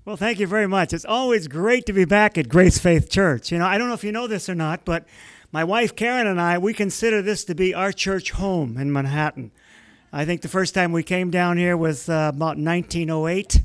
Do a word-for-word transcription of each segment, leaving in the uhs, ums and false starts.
Well, thank you very much. It's always great to be back at Grace Faith Church. You know, I don't know if you know this or not, but my wife Karen and I, we consider this to be our church home in Manhattan. I think the first time we came down here was uh, about nineteen oh eight.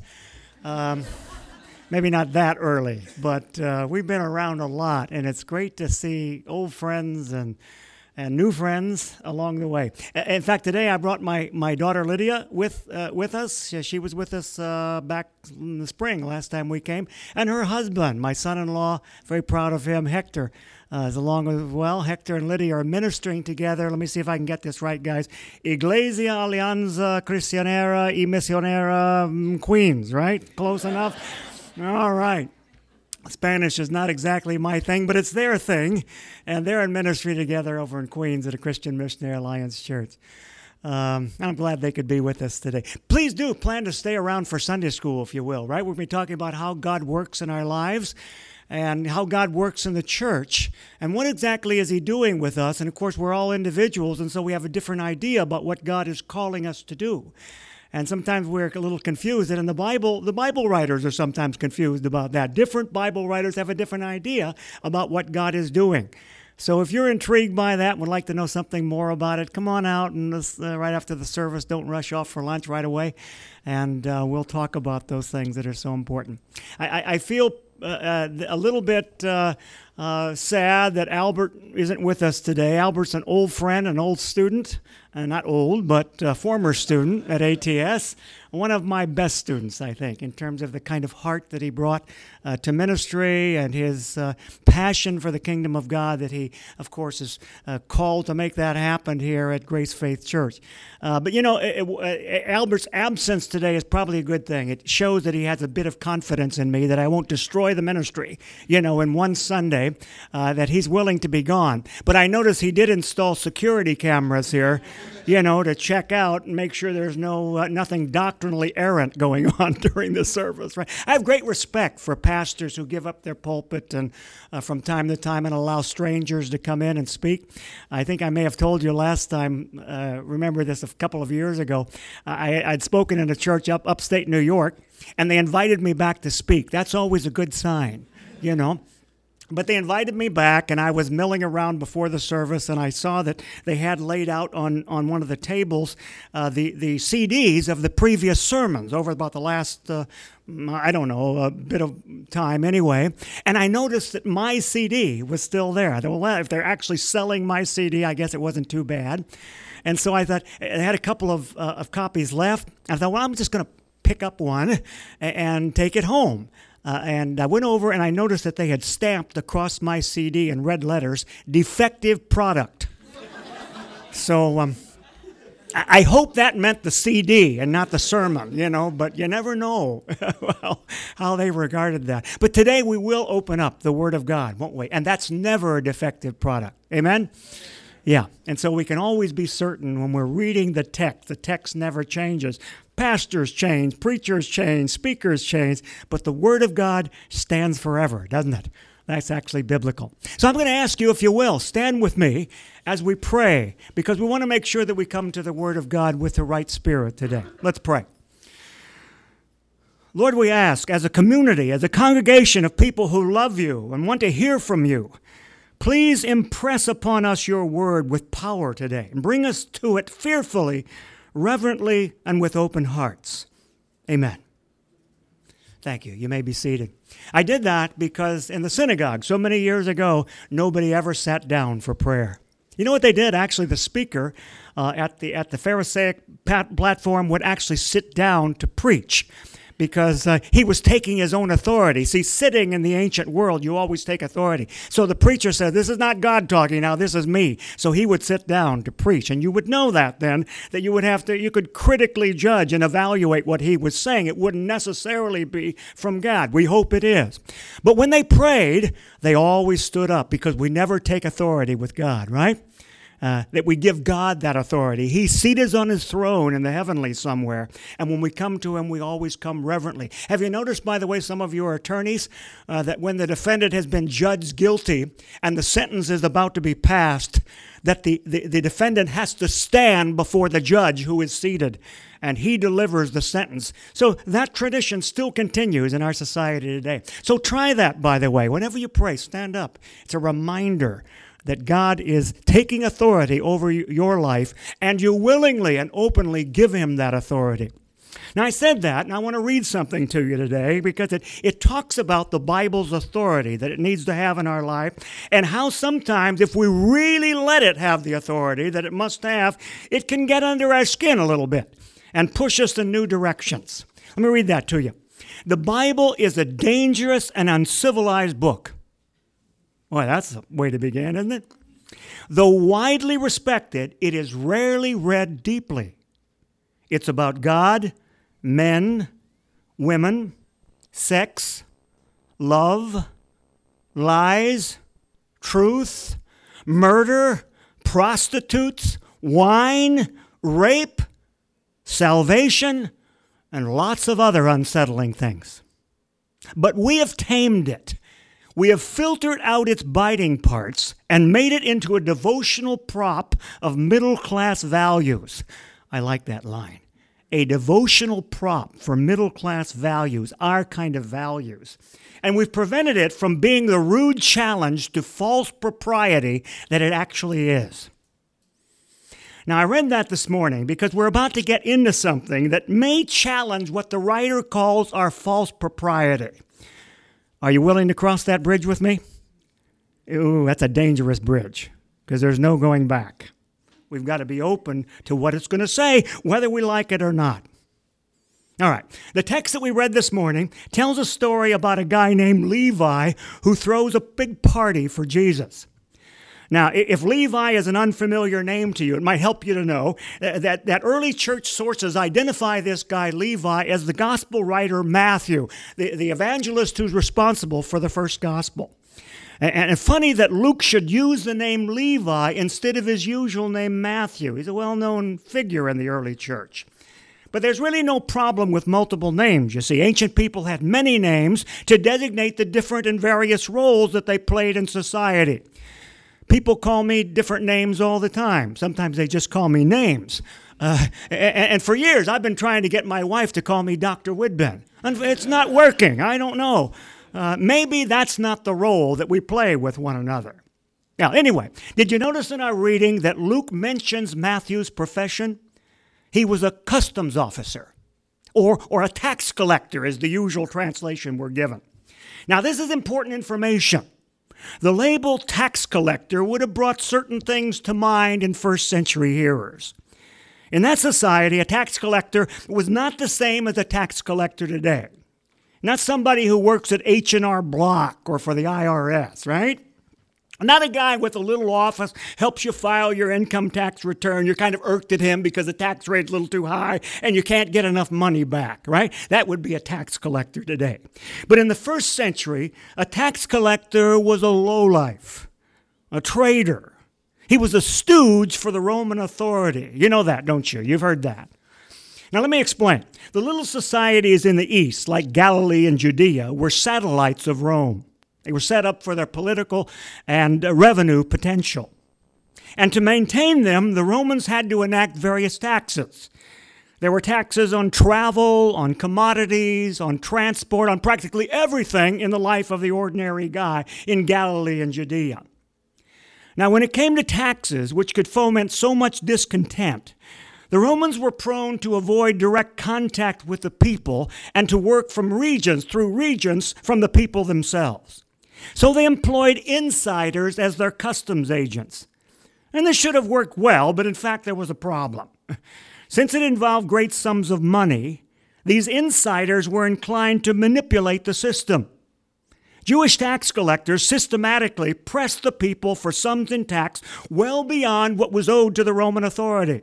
Um, maybe not that early, but uh, we've been around a lot, and it's great to see old friends and and new friends along the way. In fact, today I brought my, my daughter Lydia with uh, with us. She was with us uh, back in the spring, last time we came. And her husband, my son-in-law, very proud of him, Hector, uh, is along as well. Hector and Lydia are ministering together. Let me see if I can get this right, guys. Iglesia Alianza Cristianera y Misionera um, Queens, right? Close enough? All right. Spanish is not exactly my thing, but it's their thing, and they're in ministry together over in Queens at a Christian Missionary Alliance Church. Um, I'm glad they could be with us today. Please do plan to stay around for Sunday school, if you will, right? We'll be talking about how God works in our lives and how God works in the church, and what exactly is he doing with us. And, of course, we're all individuals, and so we have a different idea about what God is calling us to do. And sometimes we're a little confused. And in the Bible, the Bible writers are sometimes confused about that. Different Bible writers have a different idea about what God is doing. So if you're intrigued by that and would like to know something more about it, come on out and this, uh, right after the service. Don't rush off for lunch right away. And uh, we'll talk about those things that are so important. I, I, I feel uh, uh, a little bit uh, uh, sad that Albert isn't with us today. Albert's an old friend, an old student. Uh, not old, but uh, former student at A T S. One of my best students, I think, in terms of the kind of heart that he brought uh, to ministry and his uh, passion for the kingdom of God that he, of course, is uh, called to make that happen here at Grace Faith Church. Uh, but, you know, it, it, Albert's absence today is probably a good thing. It shows that he has a bit of confidence in me that I won't destroy the ministry, you know, in one Sunday, uh, that he's willing to be gone. But I notice he did install security cameras here, you know, to check out and make sure there's no uh, nothing doctrinally errant going on during the service, right? I have great respect for pastors who give up their pulpit and uh, from time to time and allow strangers to come in and speak. I think I may have told you last time, uh, remember this a couple of years ago, I, I'd spoken in a church up upstate New York, and they invited me back to speak. That's always a good sign, you know. But they invited me back, and I was milling around before the service, and I saw that they had laid out on, on one of the tables uh, the, the C Ds of the previous sermons over about the last, uh, I don't know, a bit of time anyway. And I noticed that my C D was still there. I thought, well, if they're actually selling my C D, I guess it wasn't too bad. And so I thought, I had a couple of, uh, of copies left. I thought, well, I'm just going to pick up one and, and take it home. Uh, and I went over and I noticed that they had stamped across my C D in red letters, defective product. So um, I-, I hope that meant the C D and not the sermon, you know, but you never know well, how they regarded that. But today we will open up the Word of God, won't we? And that's never a defective product. Amen? Yeah, and so we can always be certain when we're reading the text, the text never changes. Pastors change, preachers change, speakers change, but the Word of God stands forever, doesn't it? That's actually biblical. So I'm going to ask you, if you will, stand with me as we pray, because we want to make sure that we come to the Word of God with the right spirit today. Let's pray. Lord, we ask, as a community, as a congregation of people who love you and want to hear from you, please impress upon us your word with power today and bring us to it fearfully, reverently, and with open hearts. Amen. Thank you. You may be seated. I did that because in the synagogue so many years ago, nobody ever sat down for prayer. You know what they did? Actually, the speaker uh, at the at the Pharisaic pat- platform would actually sit down to preach, because uh, he was taking his own authority. See, sitting in the ancient world, you always take authority. So the preacher said, this is not God talking now, this is me. So he would sit down to preach. And you would know that then, that you would have to, you could critically judge and evaluate what he was saying. It wouldn't necessarily be from God. We hope it is. But when they prayed, they always stood up, because we never take authority with God, right? Uh, that we give God that authority. He's seated on his throne in the heavenly somewhere. And when we come to him, we always come reverently. Have you noticed, by the way, some of your attorneys, uh, that when the defendant has been judged guilty and the sentence is about to be passed, that the, the, the defendant has to stand before the judge who is seated, and he delivers the sentence. So that tradition still continues in our society today. So try that, by the way. Whenever you pray, stand up. It's a reminder that God is taking authority over your life, and you willingly and openly give him that authority. Now, I said that, and I want to read something to you today because it, it talks about the Bible's authority that it needs to have in our life, and how sometimes if we really let it have the authority that it must have, it can get under our skin a little bit and push us in new directions. Let me read that to you. The Bible is a dangerous and uncivilized book. Boy, that's a way to begin, isn't it? Though widely respected, it is rarely read deeply. It's about God, men, women, sex, love, lies, truth, murder, prostitutes, wine, rape, salvation, and lots of other unsettling things. But we have tamed it. We have filtered out its biting parts and made it into a devotional prop of middle-class values. I like that line. A devotional prop for middle-class values, our kind of values. And we've prevented it from being the rude challenge to false propriety that it actually is. Now, I read that this morning because we're about to get into something that may challenge what the writer calls our false propriety. Are you willing to cross that bridge with me? Ooh, that's a dangerous bridge because there's no going back. We've got to be open to what it's going to say, whether we like it or not. All right, the text that we read this morning tells a story about a guy named Levi who throws a big party for Jesus. Now, if Levi is an unfamiliar name to you, it might help you to know that, that early church sources identify this guy, Levi, as the gospel writer Matthew, the, the evangelist who's responsible for the first gospel. And, and funny that Luke should use the name Levi instead of his usual name Matthew. He's a well-known figure in the early church. But there's really no problem with multiple names. You see, ancient people had many names to designate the different and various roles that they played in society. People call me different names all the time. Sometimes they just call me names. Uh, and, and for years, I've been trying to get my wife to call me Doctor Woodben. And it's not working. I don't know. Uh, maybe that's not the role that we play with one another. Now, anyway, did you notice in our reading that Luke mentions Matthew's profession? He was a customs officer, or, or a tax collector is the usual translation we're given. Now, this is important information. The label tax collector would have brought certain things to mind in first century hearers. In that society, a tax collector was not the same as a tax collector today. Not somebody who works at H and R Block or for the I R S, right? Not a guy with a little office, helps you file your income tax return. You're kind of irked at him because the tax rate's a little too high and you can't get enough money back, right? That would be a tax collector today. But in the first century, a tax collector was a lowlife, a traitor. He was a stooge for the Roman authority. You know that, don't you? You've heard that. Now let me explain. The little societies in the east, like Galilee and Judea, were satellites of Rome. They were set up for their political and revenue potential. And to maintain them, the Romans had to enact various taxes. There were taxes on travel, on commodities, on transport, on practically everything in the life of the ordinary guy in Galilee and Judea. Now, when it came to taxes, which could foment so much discontent, the Romans were prone to avoid direct contact with the people and to work from regions, through regions, from the people themselves. So they employed insiders as their customs agents. And this should have worked well, but in fact there was a problem. Since it involved great sums of money, these insiders were inclined to manipulate the system. Jewish tax collectors systematically pressed the people for sums in tax well beyond what was owed to the Roman authority.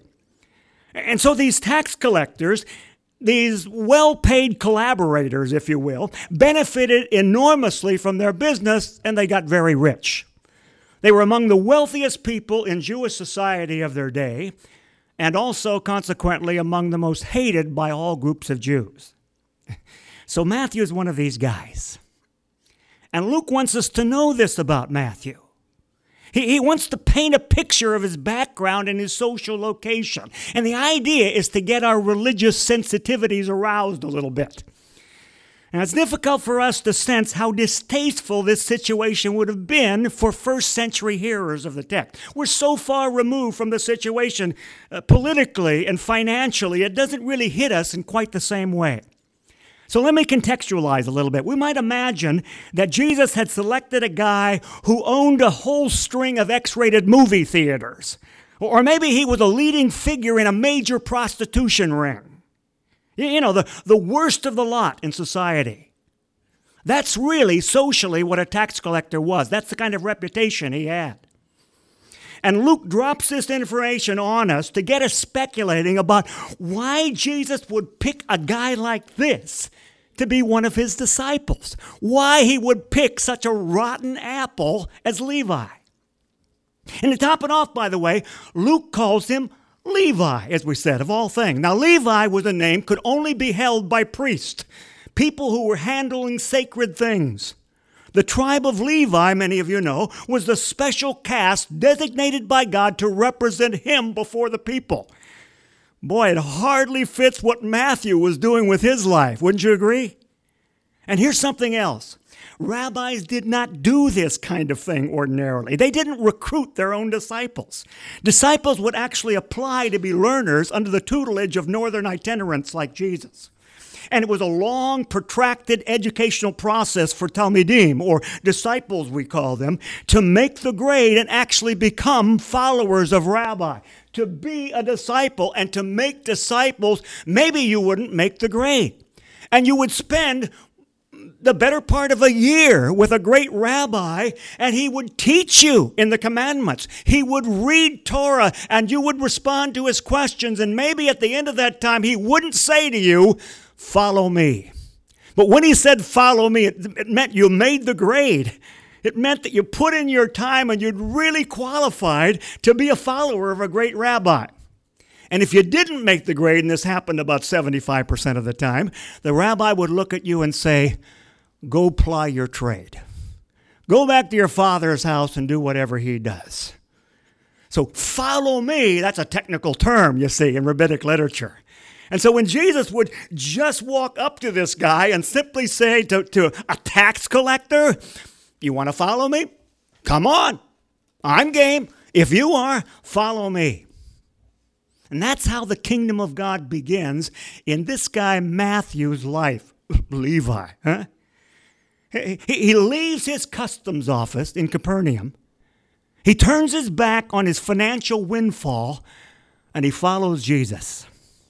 And so these tax collectors, these well-paid collaborators, if you will, benefited enormously from their business, and they got very rich. They were among the wealthiest people in Jewish society of their day, and also, consequently, among the most hated by all groups of Jews. So Matthew is one of these guys. And Luke wants us to know this about Matthew. He, he wants to paint a picture of his background and his social location. And the idea is to get our religious sensitivities aroused a little bit. Now, it's difficult for us to sense how distasteful this situation would have been for first century hearers of the text. We're so far removed from the situation uh, politically and financially, it doesn't really hit us in quite the same way. So let me contextualize a little bit. We might imagine that Jesus had selected a guy who owned a whole string of X-rated movie theaters. Or maybe he was a leading figure in a major prostitution ring. You know, the, the worst of the lot in society. That's really socially what a tax collector was. That's the kind of reputation he had. And Luke drops this information on us to get us speculating about why Jesus would pick a guy like this to be one of his disciples. Why he would pick such a rotten apple as Levi. And to top it off, by the way, Luke calls him Levi, as we said, of all things. Now, Levi was a name could only be held by priests, people who were handling sacred things. The tribe of Levi, many of you know, was the special caste designated by God to represent him before the people. Boy, it hardly fits what Matthew was doing with his life, wouldn't you agree? And here's something else. Rabbis did not do this kind of thing ordinarily. They didn't recruit their own disciples. Disciples would actually apply to be learners under the tutelage of northern itinerants like Jesus. And it was a long, protracted educational process for Talmidim, or disciples we call them, to make the grade and actually become followers of Rabbi. To be a disciple and to make disciples, maybe you wouldn't make the grade. And you would spend the better part of a year with a great rabbi, and he would teach you in the commandments. He would read Torah, and you would respond to his questions, and maybe at the end of that time, he wouldn't say to you, follow me. But when he said follow me, it, it meant you made the grade. It meant that you put in your time and you'd really qualified to be a follower of a great rabbi. And if you didn't make the grade, and this happened about seventy-five percent of the time, the rabbi would look at you and say, go ply your trade. Go back to your father's house and do whatever he does. So follow me, that's a technical term, you see, in rabbinic literature. And so when Jesus would just walk up to this guy and simply say to, to a tax collector, you want to follow me? Come on, I'm game. If you are, follow me. And that's how the kingdom of God begins in this guy Matthew's life, Levi. Huh? He, he leaves his customs office in Capernaum. He turns his back on his financial windfall, and he follows Jesus.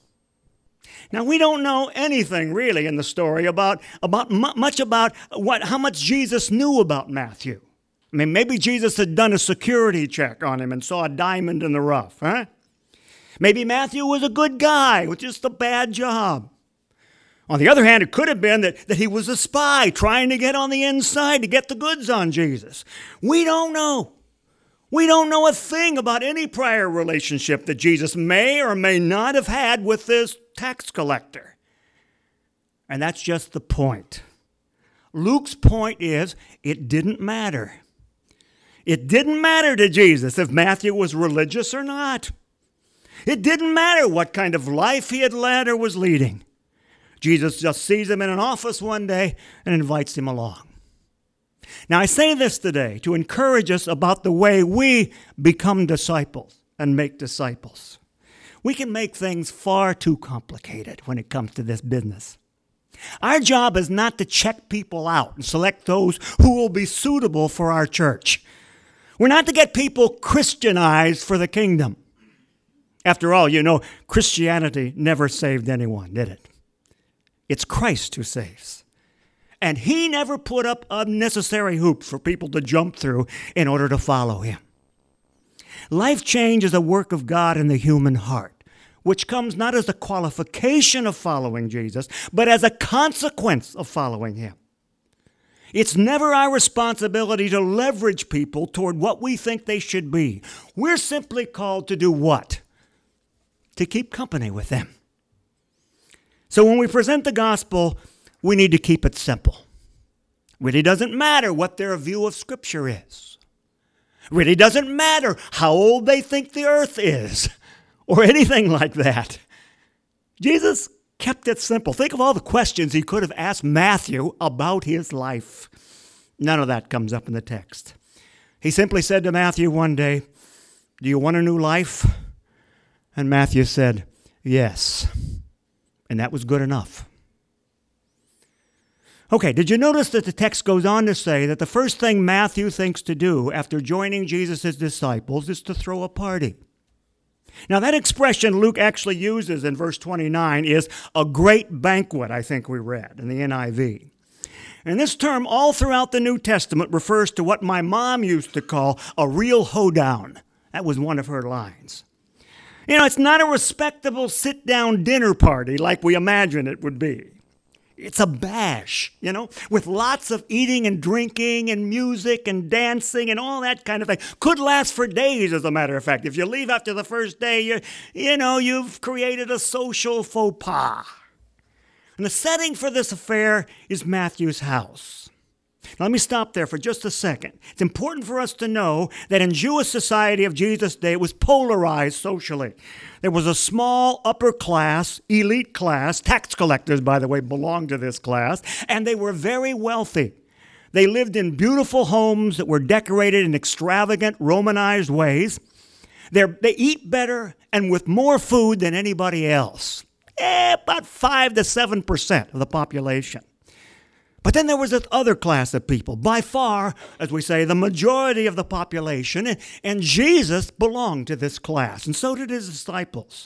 Now, we don't know anything really in the story about, about much about what, how much Jesus knew about Matthew. I mean, maybe Jesus had done a security check on him and saw a diamond in the rough, huh? Maybe Matthew was a good guy with just a bad job. On the other hand, it could have been that, that he was a spy trying to get on the inside to get the goods on Jesus. We don't know. We don't know a thing about any prior relationship that Jesus may or may not have had with this tax collector. And that's just the point. Luke's point is, it didn't matter. It didn't matter to Jesus if Matthew was religious or not. It didn't matter what kind of life he had led or was leading. Jesus just sees him in an office one day and invites him along. Now, I say this today to encourage us about the way we become disciples and make disciples. We can make things far too complicated when it comes to this business. Our job is not to check people out and select those who will be suitable for our church. We're not to get people Christianized for the kingdom. After all, you know, Christianity never saved anyone, did it? It's Christ who saves. And he never put up unnecessary hoops for people to jump through in order to follow him. Life change is a work of God in the human heart, which comes not as a qualification of following Jesus, but as a consequence of following him. It's never our responsibility to leverage people toward what we think they should be. We're simply called to do what? To keep company with them. So when we present the gospel, we need to keep it simple. Really doesn't matter what their view of Scripture is. Really doesn't matter how old they think the earth is or anything like that. Jesus kept it simple. Think of all the questions he could have asked Matthew about his life. None of that comes up in the text. He simply said to Matthew one day, "Do you want a new life?" And Matthew said, "Yes." And that was good enough. Okay, did you notice that the text goes on to say that the first thing Matthew thinks to do after joining Jesus' disciples is to throw a party? Now, that expression Luke actually uses in verse twenty-nine is a great banquet, I think we read in the N I V. And this term all throughout the New Testament refers to what my mom used to call a real hoedown. That was one of her lines. You know, it's not a respectable sit-down dinner party like we imagine it would be. It's a bash, you know, with lots of eating and drinking and music and dancing and all that kind of thing. Could last for days, as a matter of fact. If you leave after the first day, you, you know, you've created a social faux pas. And the setting for this affair is Matthew's house. Now, let me stop there for just a second. It's important for us to know that in Jewish society of Jesus' day, it was polarized socially. There was a small upper class, elite class. Tax collectors, by the way, belonged to this class, and they were very wealthy. They lived in beautiful homes that were decorated in extravagant, Romanized ways. They're, they eat better and with more food than anybody else. Eh, about five to seven percent of the population. But then there was this other class of people, by far, as we say, the majority of the population, and, and Jesus belonged to this class, and so did his disciples.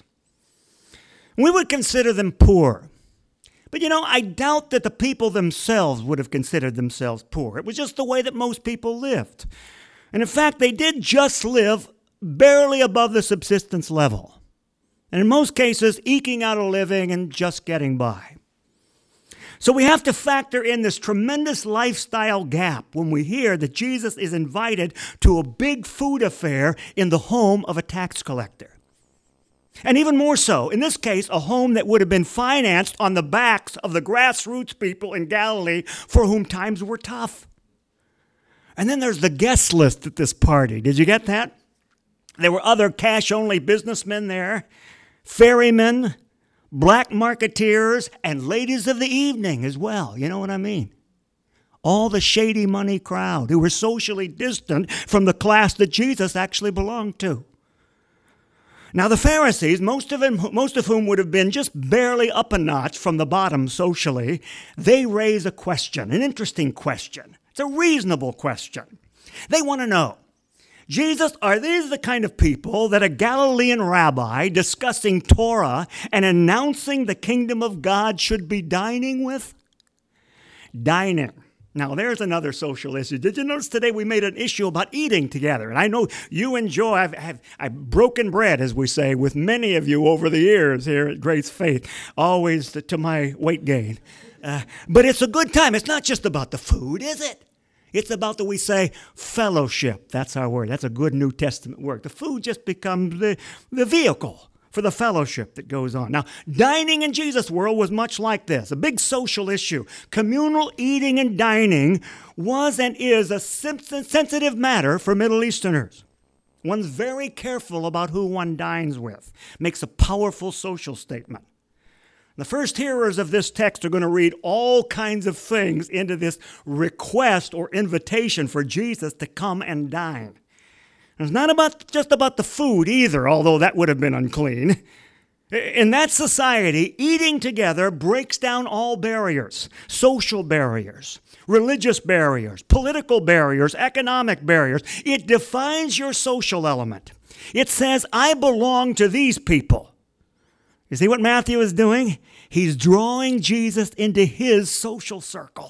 We would consider them poor. But, you know, I doubt that the people themselves would have considered themselves poor. It was just the way that most people lived. And in fact, they did just live barely above the subsistence level. And in most cases, eking out a living and just getting by. So we have to factor in this tremendous lifestyle gap when we hear that Jesus is invited to a big food affair in the home of a tax collector. And even more so, in this case, a home that would have been financed on the backs of the grassroots people in Galilee for whom times were tough. And then there's the guest list at this party. Did you get that? There were other cash-only businessmen there, ferrymen, black marketeers, and ladies of the evening as well. You know what I mean? All the shady money crowd who were socially distant from the class that Jesus actually belonged to. Now the Pharisees, most of them, most of whom would have been just barely up a notch from the bottom socially, they raise a question, an interesting question. It's a reasonable question. They want to know, Jesus, are these the kind of people that a Galilean rabbi discussing Torah and announcing the kingdom of God should be dining with? Dining. Now, there's another social issue. Did you notice today we made an issue about eating together? And I know you enjoy, I've, I've, I've broken bread, as we say, with many of you over the years here at Grace Faith, always to, to my weight gain. Uh, but it's a good time. It's not just about the food, is it? It's about the, we say, fellowship. That's our word. That's a good New Testament word. The food just becomes the, the vehicle for the fellowship that goes on. Now, dining in Jesus' world was much like this, a big social issue. Communal eating and dining was and is a sensitive matter for Middle Easterners. One's very careful about who one dines with. Makes a powerful social statement. The first hearers of this text are going to read all kinds of things into this request or invitation for Jesus to come and dine. It's not about just about the food either, although that would have been unclean. In that society, eating together breaks down all barriers, social barriers, religious barriers, political barriers, economic barriers. It defines your social element. It says, I belong to these people. You see what Matthew is doing? He's drawing Jesus into his social circle.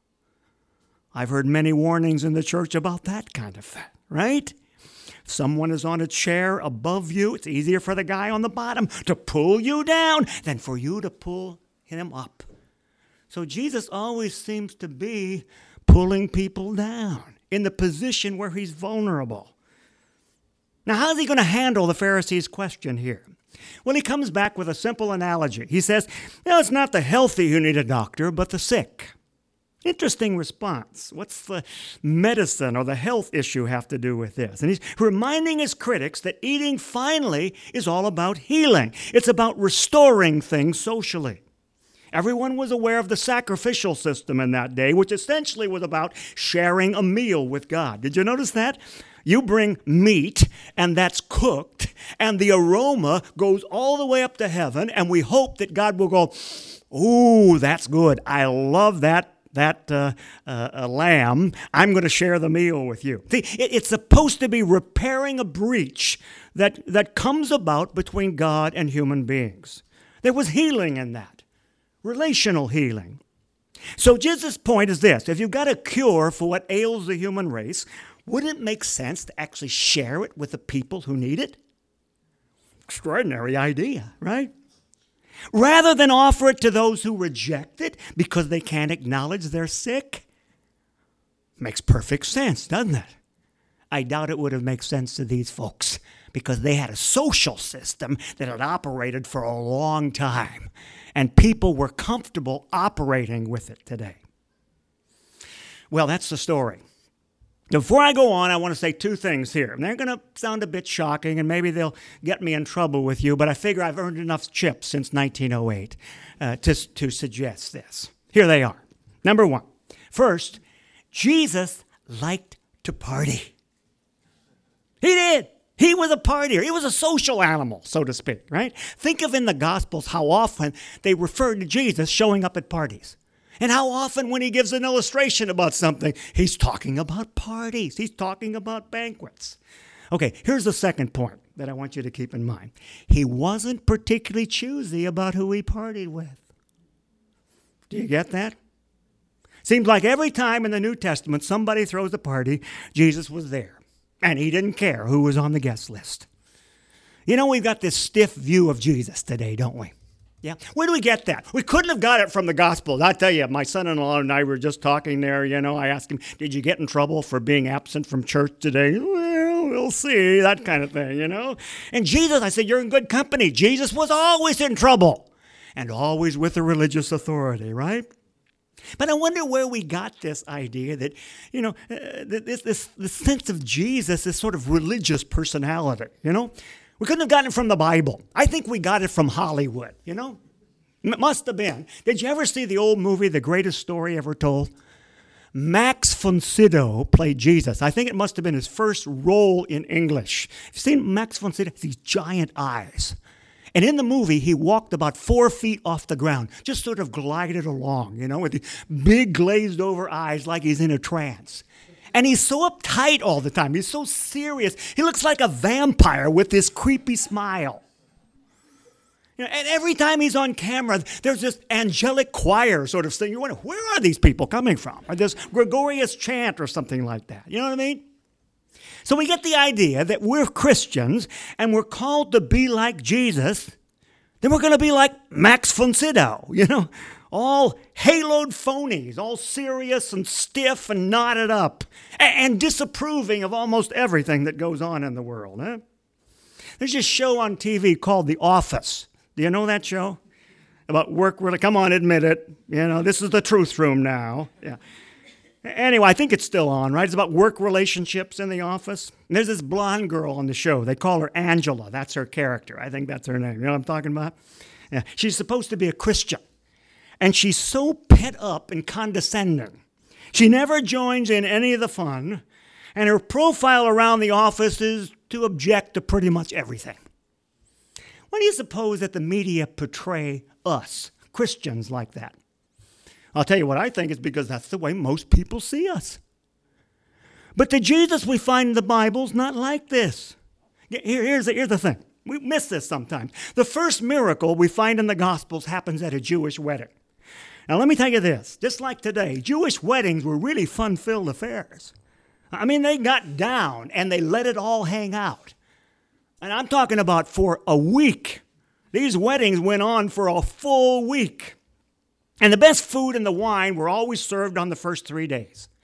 I've heard many warnings in the church about that kind of thing, right? If someone is on a chair above you, it's easier for the guy on the bottom to pull you down than for you to pull him up. So Jesus always seems to be pulling people down in the position where he's vulnerable. Now, how's he going to handle the Pharisees' question here? Well, he comes back with a simple analogy. He says, no, it's not the healthy who need a doctor, but the sick. Interesting response. What's the medicine or the health issue have to do with this? And he's reminding his critics that eating finally is all about healing. It's about restoring things socially. Everyone was aware of the sacrificial system in that day, which essentially was about sharing a meal with God. Did you notice that? You bring meat, and that's cooked, and the aroma goes all the way up to heaven, and we hope that God will go, ooh, that's good. I love that. that uh, uh, a lamb, I'm going to share the meal with you. See, it, it's supposed to be repairing a breach that, that comes about between God and human beings. There was healing in that, relational healing. So Jesus' point is this: if you've got a cure for what ails the human race, wouldn't it make sense to actually share it with the people who need it? Extraordinary idea, right? Rather than offer it to those who reject it because they can't acknowledge they're sick. Makes perfect sense, doesn't it? I doubt it would have made sense to these folks because they had a social system that had operated for a long time, and people were comfortable operating with it today. Well, that's the story. Before I go on, I want to say two things here. And they're going to sound a bit shocking, and maybe they'll get me in trouble with you, but I figure I've earned enough chips since nineteen oh eight uh, to, to suggest this. Here they are. Number one. First, Jesus liked to party. He did. He was a partier. He was a social animal, so to speak, right? Think of in the Gospels how often they refer to Jesus showing up at parties. And how often when he gives an illustration about something, he's talking about parties. He's talking about banquets. Okay, here's the second point that I want you to keep in mind. He wasn't particularly choosy about who he partied with. Do you get that? Seems like every time in the New Testament somebody throws a party, Jesus was there. And he didn't care who was on the guest list. You know, we've got this stiff view of Jesus today, don't we? Yeah. Where do we get that? We couldn't have got it from the Gospels. I tell you, my son-in-law and I were just talking there, you know. I asked him, did you get in trouble for being absent from church today? Well, we'll see, that kind of thing, you know. And Jesus, I said, you're in good company. Jesus was always in trouble and always with a religious authority, right? But I wonder where we got this idea that, you know, uh, this, this, this sense of Jesus, this sort of religious personality, you know. We couldn't have gotten it from the Bible. I think we got it from Hollywood, you know? It must have been. Did you ever see the old movie, The Greatest Story Ever Told? Max von Sydow played Jesus. I think it must have been his first role in English. You've seen Max von Sydow? These giant eyes. And in the movie, he walked about four feet off the ground, just sort of glided along, you know, with these big glazed over eyes like he's in a trance. And he's so uptight all the time. He's so serious. He looks like a vampire with this creepy smile. You know, and every time he's on camera, there's this angelic choir sort of thing. You wonder, where are these people coming from? Or this Gregorious chant or something like that. You know what I mean? So we get the idea that we're Christians and we're called to be like Jesus. Then we're going to be like Max von Sydow, you know? All haloed phonies, all serious and stiff and knotted up, and disapproving of almost everything that goes on in the world. Huh? There's this show on T V called The Office. Do you know that show? About work, really, come on, admit it. You know, this is the truth room now. Yeah. Anyway, I think it's still on, right? It's about work relationships in the office. And there's this blonde girl on the show. They call her Angela. That's her character. I think that's her name. You know what I'm talking about? Yeah. She's supposed to be a Christian. And she's so pent up and condescending. She never joins in any of the fun. And her profile around the office is to object to pretty much everything. Why do you suppose that the media portray us, Christians, like that? I'll tell you what I think is because that's the way most people see us. But the Jesus we find in the Bible is not like this. Here, here's, the, here's the thing. We miss this sometimes. The first miracle we find in the Gospels happens at a Jewish wedding. Now, let me tell you this. Just like today, Jewish weddings were really fun-filled affairs. I mean, they got down and they let it all hang out. And I'm talking about for a week. These weddings went on for a full week. And the best food and the wine were always served on the first three days.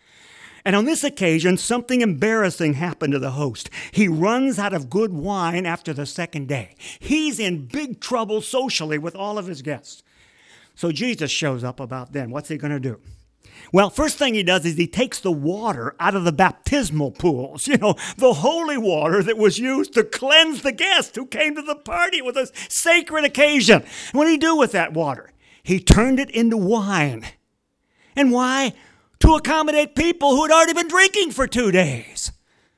And on this occasion, something embarrassing happened to the host. He runs out of good wine after the second day. He's in big trouble socially with all of his guests. So Jesus shows up about then. What's he going to do? Well, first thing he does is he takes the water out of the baptismal pools, you know, the holy water that was used to cleanse the guests who came to the party. It was a sacred occasion. What did he do with that water? He turned it into wine. And why? To accommodate people who had already been drinking for two days.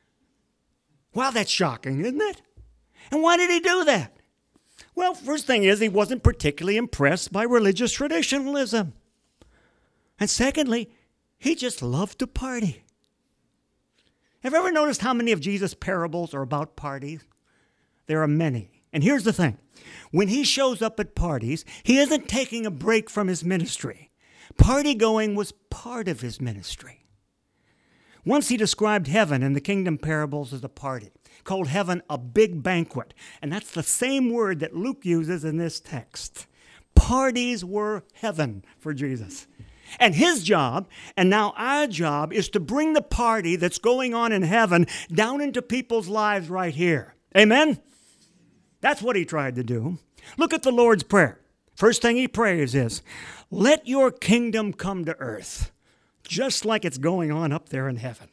Wow, that's shocking, isn't it? And why did he do that? Well, first thing is he wasn't particularly impressed by religious traditionalism. And secondly, he just loved to party. Have you ever noticed how many of Jesus' parables are about parties? There are many. And here's the thing. When he shows up at parties, he isn't taking a break from his ministry. Party going was part of his ministry. Once he described heaven in the kingdom parables as a party, called heaven a big banquet. And that's the same word that Luke uses in this text. Parties were heaven for Jesus. And his job, and now our job, is to bring the party that's going on in heaven down into people's lives right here. Amen? That's what he tried to do. Look at the Lord's Prayer. First thing he prays is, let your kingdom come to earth, just like it's going on up there in heaven.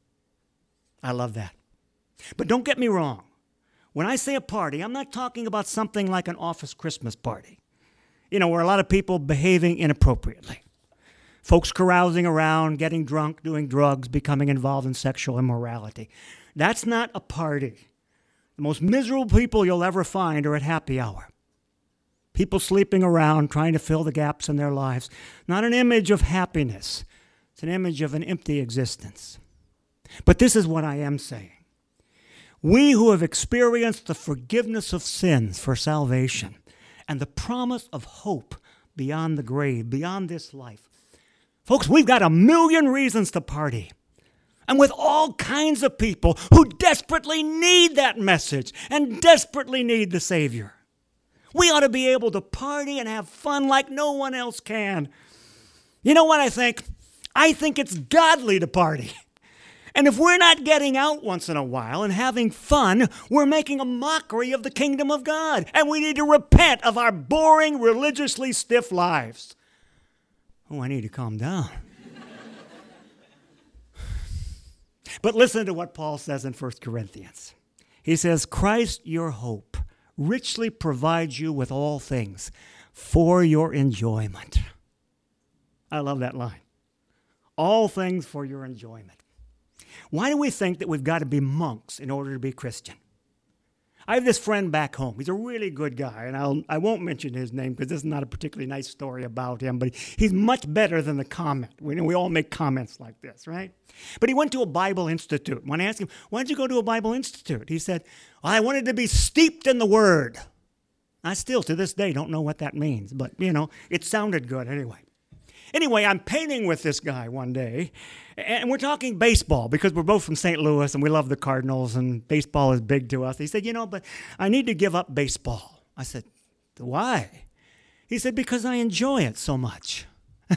I love that. But don't get me wrong. When I say a party, I'm not talking about something like an office Christmas party, you know, where a lot of people behaving inappropriately. Folks carousing around, getting drunk, doing drugs, becoming involved in sexual immorality. That's not a party. The most miserable people you'll ever find are at happy hour. People sleeping around, trying to fill the gaps in their lives. Not an image of happiness. It's an image of an empty existence. But this is what I am saying. We who have experienced the forgiveness of sins for salvation and the promise of hope beyond the grave, beyond this life. Folks, we've got a million reasons to party. And with all kinds of people who desperately need that message and desperately need the Savior. We ought to be able to party and have fun like no one else can. You know what I think? I think it's godly to party. And if we're not getting out once in a while and having fun, we're making a mockery of the kingdom of God. And we need to repent of our boring, religiously stiff lives. Oh, I need to calm down. But listen to what Paul says in First Corinthians. He says, Christ, your hope, richly provides you with all things for your enjoyment. I love that line. All things for your enjoyment. Why do we think that we've got to be monks in order to be Christian? I have this friend back home. He's a really good guy, and I'll, I won't mention his name because this is not a particularly nice story about him, but he's much better than the comment. We, we all make comments like this, right? But he went to a Bible institute. When I asked him, why did you go to a Bible institute? He said, well, I wanted to be steeped in the Word. I still, to this day, don't know what that means, but, you know, it sounded good anyway. Anyway, I'm painting with this guy one day, and we're talking baseball because we're both from Saint Louis and we love the Cardinals and baseball is big to us. He said, you know, but I need to give up baseball. I said, why? He said, because I enjoy it so much.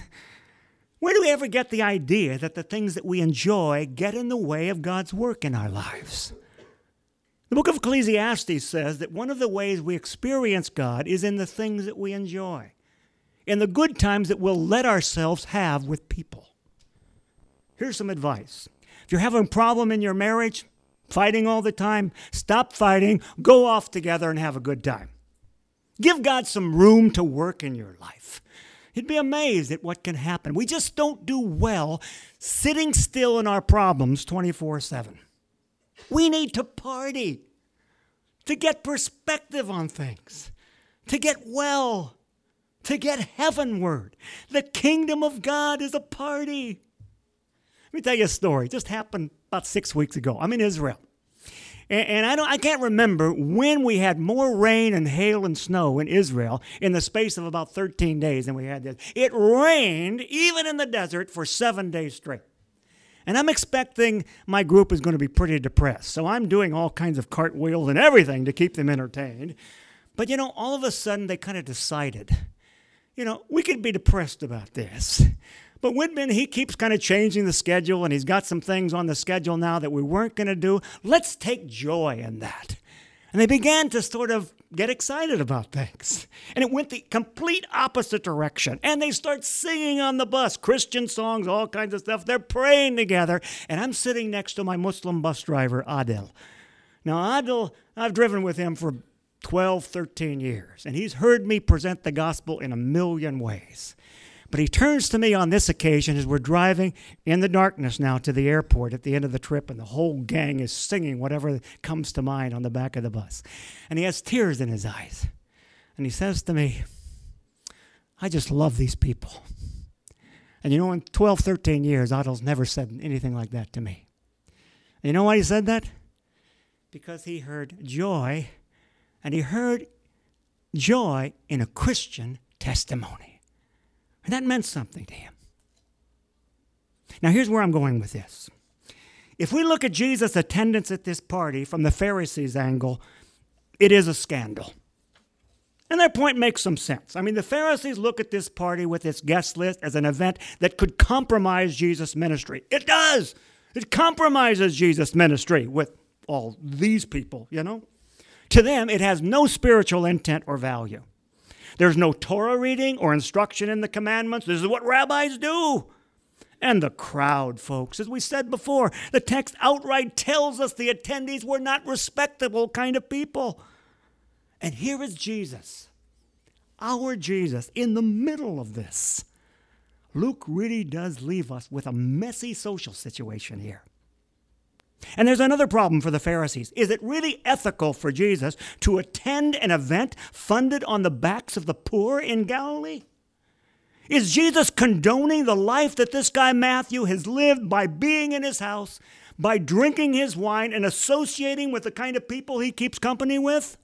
Where do we ever get the idea that the things that we enjoy get in the way of God's work in our lives? The book of Ecclesiastes says that one of the ways we experience God is in the things that we enjoy, in the good times that we'll let ourselves have with people. Here's some advice. If you're having a problem in your marriage, fighting all the time, stop fighting, go off together and have a good time. Give God some room to work in your life. You'd be amazed at what can happen. We just don't do well sitting still in our problems twenty-four seven. We need to party, to get perspective on things, to get well, to get heavenward. The kingdom of God is a party. Let me tell you a story. It just happened about six weeks ago. I'm in Israel. And, and I don't I can't remember when we had more rain and hail and snow in Israel in the space of about thirteen days than we had this. It rained even in the desert for seven days straight. And I'm expecting my group is going to be pretty depressed. So I'm doing all kinds of cartwheels and everything to keep them entertained. But, you know, all of a sudden they kind of decided, you know, we could be depressed about this, But Whitman, he keeps kind of changing the schedule, and he's got some things on the schedule now that we weren't going to do. Let's take joy in that. And they began to sort of get excited about things. And it went the complete opposite direction. And they start singing on the bus, Christian songs, all kinds of stuff. They're praying together. And I'm sitting next to my Muslim bus driver, Adil. Now, Adil, I've driven with him for twelve, thirteen years. And he's heard me present the gospel in a million ways. But he turns to me on this occasion as we're driving in the darkness now to the airport at the end of the trip, and the whole gang is singing whatever comes to mind on the back of the bus. And he has tears in his eyes. And he says to me, I just love these people. And you know, in twelve, thirteen years, Adil's never said anything like that to me. And you know why he said that? Because he heard joy, and he heard joy in a Christian testimony. And that meant something to him. Now, here's where I'm going with this. If we look at Jesus' attendance at this party from the Pharisees' angle, it is a scandal. And their point makes some sense. I mean, the Pharisees look at this party with its guest list as an event that could compromise Jesus' ministry. It does. It compromises Jesus' ministry with all these people, you know. To them, it has no spiritual intent or value. There's no Torah reading or instruction in the commandments. This is what rabbis do. And the crowd, folks, as we said before, the text outright tells us the attendees were not respectable kind of people. And here is Jesus, our Jesus, in the middle of this. Luke really does leave us with a messy social situation here. And there's another problem for the Pharisees. Is it really ethical for Jesus to attend an event funded on the backs of the poor in Galilee? Is Jesus condoning the life that this guy Matthew has lived by being in his house, by drinking his wine and associating with the kind of people he keeps company with?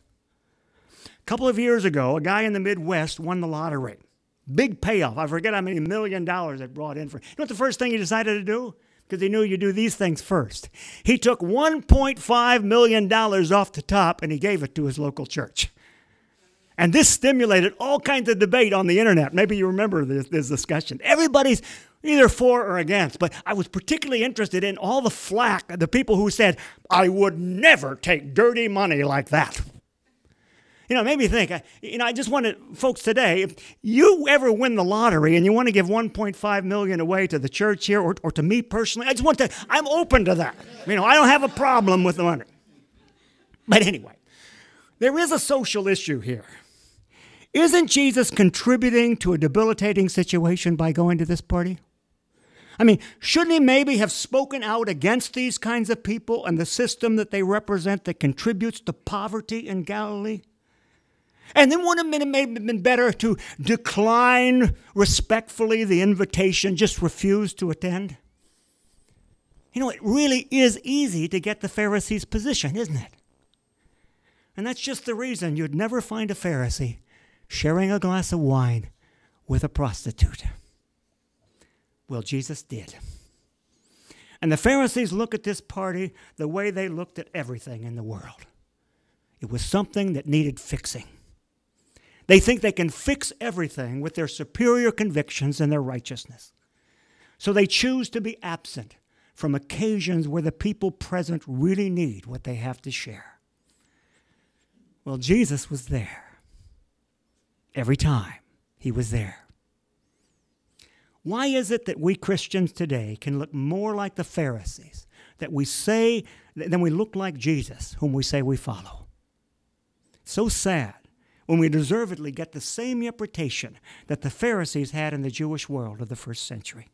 A couple of years ago, a guy in the Midwest won the lottery. Big payoff. I forget how many million dollars it brought in for. You know what the first thing he decided to do? Because he knew you do these things first. He took one point five million dollars off the top and he gave it to his local church. And this stimulated all kinds of debate on the internet. Maybe you remember this, this discussion. Everybody's either for or against. But I was particularly interested in all the flack, the people who said, I would never take dirty money like that. You know, it made me think, you know, I just wanted, folks, today, if you ever win the lottery and you want to give one point five million dollars away to the church here or, or to me personally, I just want to, I'm open to that. You know, I don't have a problem with the money. But anyway, there is a social issue here. Isn't Jesus contributing to a debilitating situation by going to this party? I mean, shouldn't he maybe have spoken out against these kinds of people and the system that they represent that contributes to poverty in Galilee? And then wouldn't it have maybe been better to decline respectfully the invitation, just refuse to attend? You know, it really is easy to get the Pharisees' position, isn't it? And that's just the reason you'd never find a Pharisee sharing a glass of wine with a prostitute. Well, Jesus did. And the Pharisees look at this party the way they looked at everything in the world. It was something that needed fixing. They think they can fix everything with their superior convictions and their righteousness. So they choose to be absent from occasions where the people present really need what they have to share. Well, Jesus was there. Every time he was there. Why is it that we Christians today can look more like the Pharisees, that we say, than we look like Jesus, whom we say we follow? So sad when we deservedly get the same reputation that the Pharisees had in the Jewish world of the first century.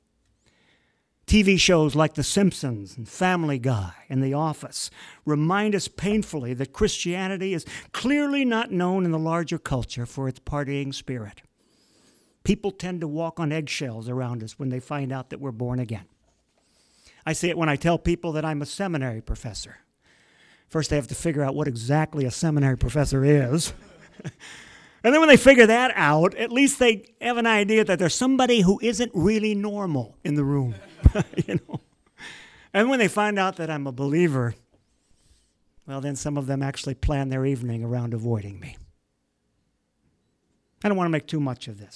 T V shows like The Simpsons and Family Guy and The Office remind us painfully that Christianity is clearly not known in the larger culture for its partying spirit. People tend to walk on eggshells around us when they find out that we're born again. I see it when I tell people that I'm a seminary professor. First, they have to figure out what exactly a seminary professor is. And then when they figure that out, at least they have an idea that there's somebody who isn't really normal in the room. You know? And when they find out that I'm a believer, well, then some of them actually plan their evening around avoiding me. I don't want to make too much of this.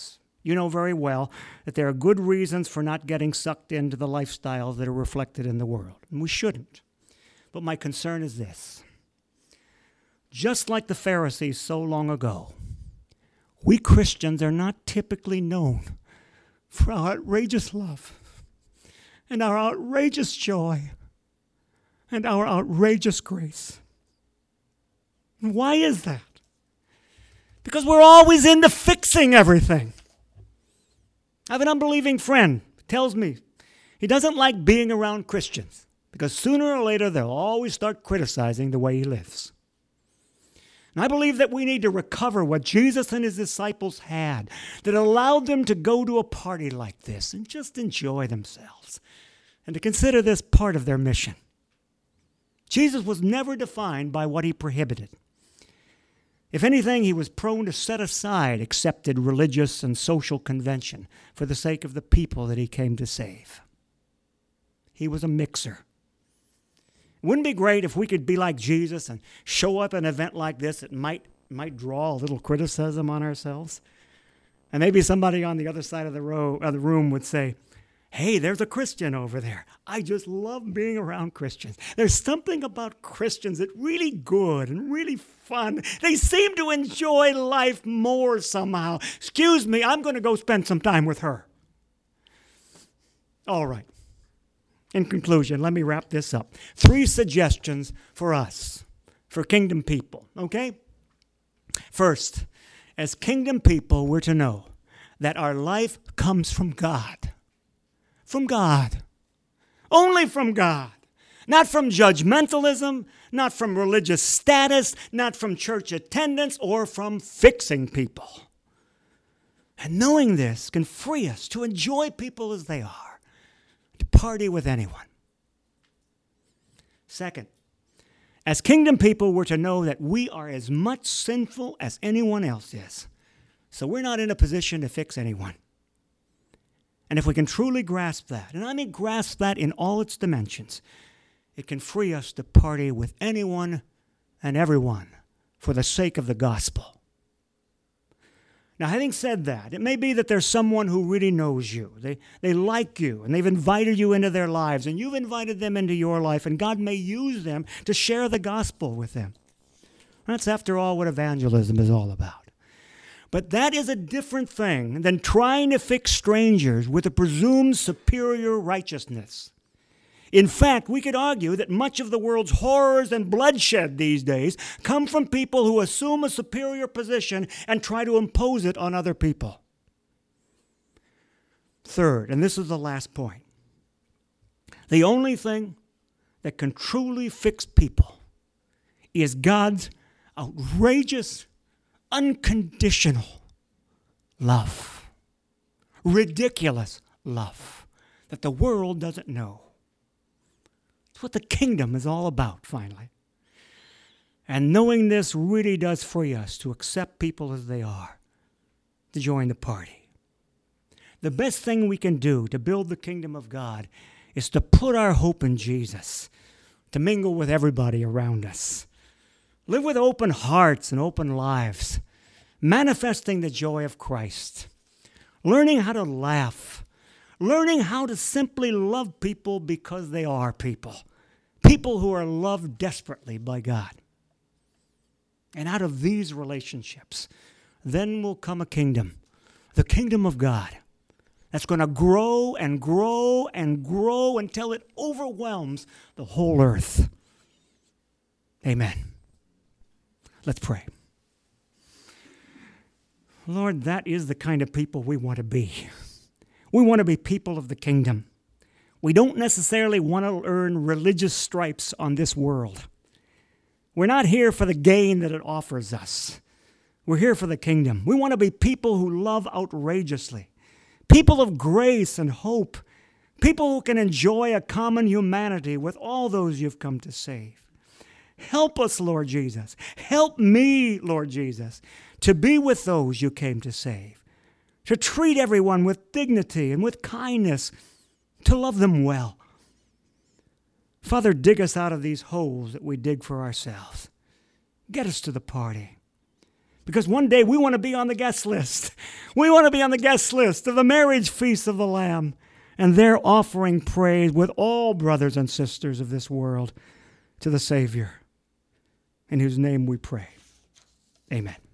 You know very well that there are good reasons for not getting sucked into the lifestyles that are reflected in the world, and we shouldn't. But my concern is this. Just like the Pharisees so long ago, we Christians are not typically known for our outrageous love and our outrageous joy and our outrageous grace. And why is that? Because we're always into fixing everything. I have an unbelieving friend who tells me he doesn't like being around Christians because sooner or later they'll always start criticizing the way he lives. And I believe that we need to recover what Jesus and his disciples had that allowed them to go to a party like this and just enjoy themselves and to consider this part of their mission. Jesus was never defined by what he prohibited. If anything, he was prone to set aside accepted religious and social convention for the sake of the people that he came to save. He was a mixer. Wouldn't it be great if we could be like Jesus and show up at an event like this that might, might draw a little criticism on ourselves? And maybe somebody on the other side of the, row, of the room would say, hey, there's a Christian over there. I just love being around Christians. There's something about Christians that's really good and really fun. They seem to enjoy life more somehow. Excuse me, I'm going to go spend some time with her. All right. In conclusion, let me wrap this up. Three suggestions for us, for kingdom people, okay? First, as kingdom people, we're to know that our life comes from God. From God. Only from God. Not from judgmentalism, not from religious status, not from church attendance, or from fixing people. And knowing this can free us to enjoy people as they are, to party with anyone. Second, as kingdom people, we're to know that we are as much sinful as anyone else is. So we're not in a position to fix anyone. And if we can truly grasp that, and I mean grasp that in all its dimensions, it can free us to party with anyone and everyone for the sake of the gospel. Now, having said that, it may be that there's someone who really knows you. They, they like you, and they've invited you into their lives, and you've invited them into your life, and God may use them to share the gospel with them. That's, after all, what evangelism is all about. But that is a different thing than trying to fix strangers with a presumed superior righteousness. In fact, we could argue that much of the world's horrors and bloodshed these days come from people who assume a superior position and try to impose it on other people. Third, and this is the last point, the only thing that can truly fix people is God's outrageous, unconditional love, ridiculous love that the world doesn't know. It's what the kingdom is all about, finally. And knowing this really does free us to accept people as they are, to join the party. The best thing we can do to build the kingdom of God is to put our hope in Jesus, to mingle with everybody around us. Live with open hearts and open lives, manifesting the joy of Christ, learning how to laugh, learning how to simply love people because they are people, people who are loved desperately by God. And out of these relationships, then will come a kingdom, the kingdom of God, that's going to grow and grow and grow until it overwhelms the whole earth. Amen. Let's pray. Lord, that is the kind of people we want to be. We want to be people of the kingdom. We don't necessarily want to earn religious stripes on this world. We're not here for the gain that it offers us. We're here for the kingdom. We want to be people who love outrageously, people of grace and hope, people who can enjoy a common humanity with all those you've come to save. Help us, Lord Jesus. Help me, Lord Jesus, to be with those you came to save, to treat everyone with dignity and with kindness, to love them well. Father, dig us out of these holes that we dig for ourselves. Get us to the party. Because one day we want to be on the guest list. We want to be on the guest list of the marriage feast of the Lamb. And they're offering praise with all brothers and sisters of this world to the Savior, in whose name we pray. Amen.